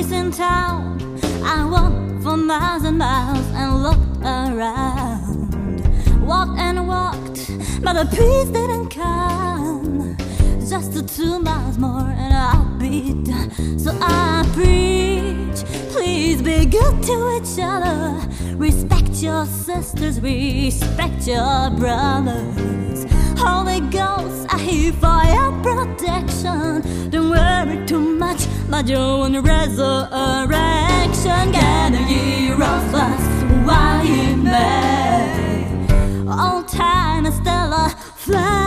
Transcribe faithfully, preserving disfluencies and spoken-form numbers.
peace in town. I walked for miles and miles and looked around. Walked and walked, but the peace didn't come. Just two miles more and I'll be done. So I preach, please be good to each other. Respect your sisters, respect your brothers. Holy Ghost, I hear for your protection. Don't worry too much about your own resurrection. Gather ye rosebuds while ye may. Old time stellar fly.